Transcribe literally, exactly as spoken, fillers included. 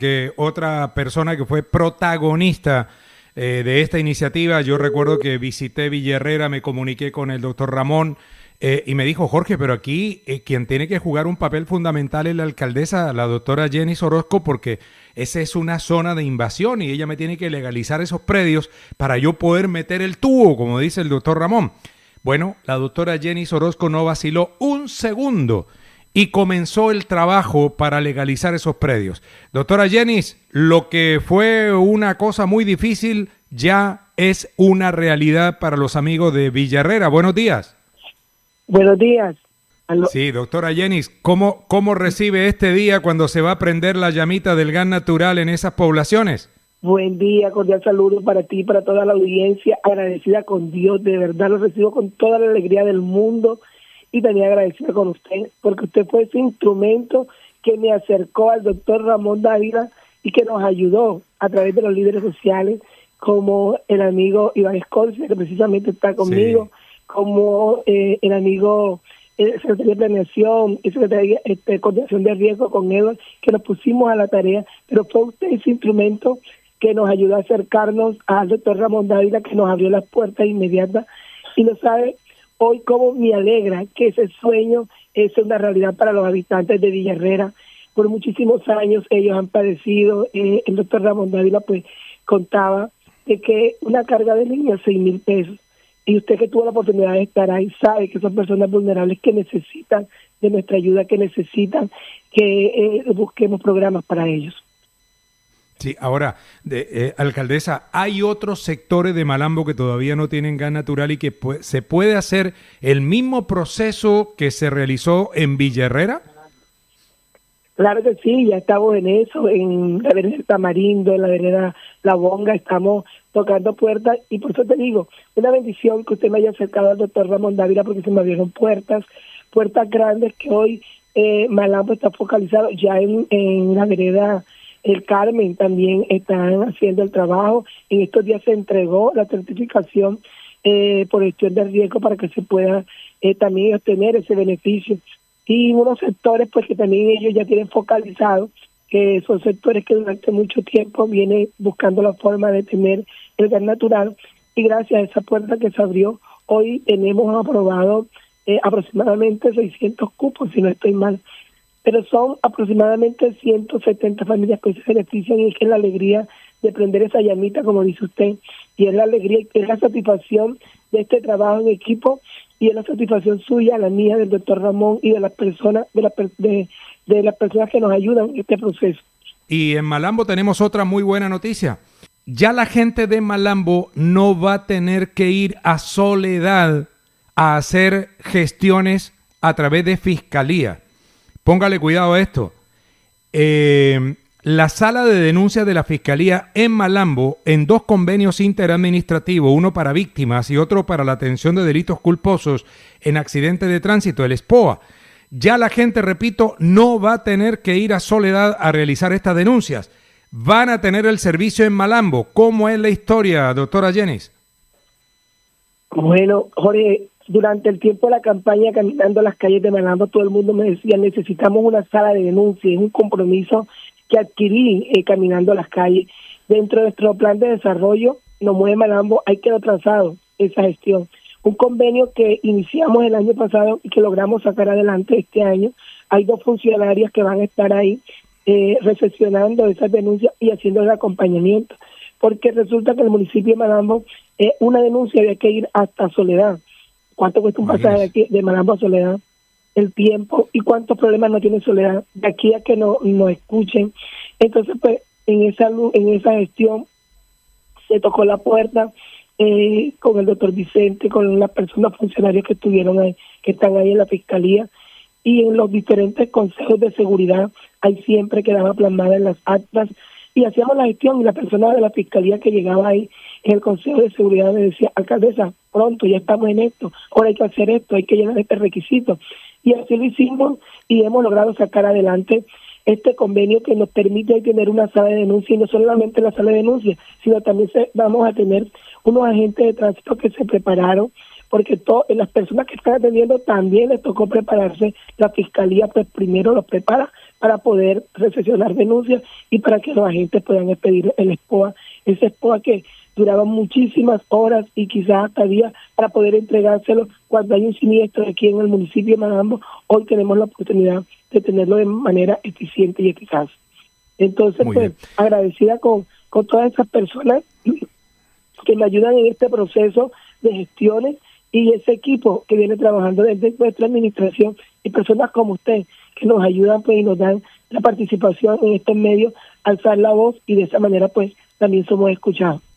que otra persona que fue protagonista eh, de esta iniciativa. Yo recuerdo que visité Villa Herrera, me comuniqué con el doctor Ramón eh, y me dijo, Jorge, pero aquí eh, quien tiene que jugar un papel fundamental es la alcaldesa, la doctora Jenny Orozco, porque esa es una zona de invasión y ella me tiene que legalizar esos predios para yo poder meter el tubo, como dice el doctor Ramón. Bueno, la doctora Jenny Orozco no vaciló un segundo y comenzó el trabajo para legalizar esos predios. Doctora Jenny, lo que fue una cosa muy difícil ya es una realidad para los amigos de Villa Herrera. Buenos días. Buenos días. Aló. Sí, doctora Jenny, ¿cómo, ¿cómo recibe este día cuando se va a prender la llamita del gas natural en esas poblaciones? Buen día, cordial saludo para ti y para toda la audiencia, agradecida con Dios, de verdad lo recibo con toda la alegría del mundo y también agradecida con usted, porque usted fue ese instrumento que me acercó al doctor Ramón Dávila y que nos ayudó a través de los líderes sociales, como el amigo Iván Escorcia, que precisamente está conmigo, sí. como eh, el amigo eh, Secretaría de Planeación, y Secretaría de este, Coordinación de Riesgo con Edward, que nos pusimos a la tarea, pero fue usted ese instrumento que nos ayudó a acercarnos al doctor Ramón Dávila, que nos abrió las puertas inmediatas, y no sabe hoy cómo me alegra que ese sueño es una realidad para los habitantes de Villa Herrera. Por muchísimos años ellos han padecido, eh, el doctor Ramón Dávila pues contaba de que una carga de línea seis mil pesos, y usted que tuvo la oportunidad de estar ahí sabe que son personas vulnerables que necesitan de nuestra ayuda, que necesitan que eh, busquemos programas para ellos. Sí, ahora, de, eh, alcaldesa, ¿hay otros sectores de Malambo que todavía no tienen gas natural y que pu- se puede hacer el mismo proceso que se realizó en Villa Herrera? Claro que sí, ya estamos en eso, en la vereda Tamarindo, en la vereda La Bonga, estamos tocando puertas, y por eso te digo, una bendición que usted me haya acercado al doctor Ramón Dávila, porque se me abrieron puertas, puertas grandes que hoy eh, Malambo está focalizado ya en, en la vereda El Carmen, también están haciendo el trabajo. En estos días se entregó la certificación eh, por gestión de riesgo para que se pueda eh, también obtener ese beneficio. Y unos sectores pues que también ellos ya tienen focalizado, que son sectores que durante mucho tiempo vienen buscando la forma de tener el gas natural, y gracias a esa puerta que se abrió, hoy tenemos aprobado eh, aproximadamente seiscientos cupos, si no estoy mal, pero son aproximadamente ciento setenta familias que se benefician, y es que es la alegría de prender esa llamita, como dice usted, y es la alegría, es la satisfacción de este trabajo en equipo, y es la satisfacción suya, la mía, del doctor Ramón y de las personas, de, la, de, de las personas que nos ayudan en este proceso. Y en Malambo tenemos otra muy buena noticia. Ya la gente de Malambo no va a tener que ir a Soledad a hacer gestiones a través de Fiscalía. Póngale cuidado a esto. Eh, la sala de denuncias de la Fiscalía en Malambo, en dos convenios interadministrativos, uno para víctimas y otro para la atención de delitos culposos en accidentes de tránsito, el SPOA, ya la gente, repito, no va a tener que ir a Soledad a realizar estas denuncias. Van a tener el servicio en Malambo. ¿Cómo es la historia, doctora Jenny? Bueno, Jorge, durante el tiempo de la campaña, caminando las calles de Malambo, todo el mundo me decía, necesitamos una sala de denuncia. Es un compromiso que adquirí eh, caminando las calles. Dentro de nuestro plan de desarrollo, Nos Mueve Malambo, hay quedó trazado esa gestión. Un convenio que iniciamos el año pasado y que logramos sacar adelante este año. Hay dos funcionarias que van a estar ahí eh, recepcionando esas denuncias y haciendo el acompañamiento, porque resulta que el municipio de Malambo, eh, una denuncia había que ir hasta Soledad. ¿Cuánto cuesta un pasaje de aquí, de Malambo a Soledad? El tiempo y cuántos problemas no tiene Soledad. De aquí a que nos no escuchen. Entonces, pues, en esa en esa gestión se tocó la puerta eh, con el doctor Vicente, con las personas funcionarias que estuvieron ahí, que están ahí en la Fiscalía, y en los diferentes consejos de seguridad, ahí siempre quedaba plasmada en las actas, y hacíamos la gestión, y la persona de la Fiscalía que llegaba ahí en el Consejo de Seguridad me decía, alcaldesa, pronto, ya estamos en esto, ahora hay que hacer esto, hay que llenar este requisito. Y así lo hicimos, y hemos logrado sacar adelante este convenio que nos permite tener una sala de denuncia, y no solamente la sala de denuncia, sino también se, vamos a tener unos agentes de tránsito que se prepararon, porque to, las personas que están atendiendo también les tocó prepararse. La Fiscalía pues primero los prepara para poder recepcionar denuncias y para que los agentes puedan expedir el SPOA, ese SPOA que duraba muchísimas horas y quizás hasta días para poder entregárselo cuando hay un siniestro aquí en el municipio de Malambo. Hoy tenemos la oportunidad de tenerlo de manera eficiente y eficaz. Entonces, Muy pues, bien. agradecida con, con todas esas personas que me ayudan en este proceso de gestiones y ese equipo que viene trabajando desde nuestra administración y personas como usted que nos ayudan pues y nos dan la participación en estos medios, alzar la voz y de esa manera pues también somos escuchados.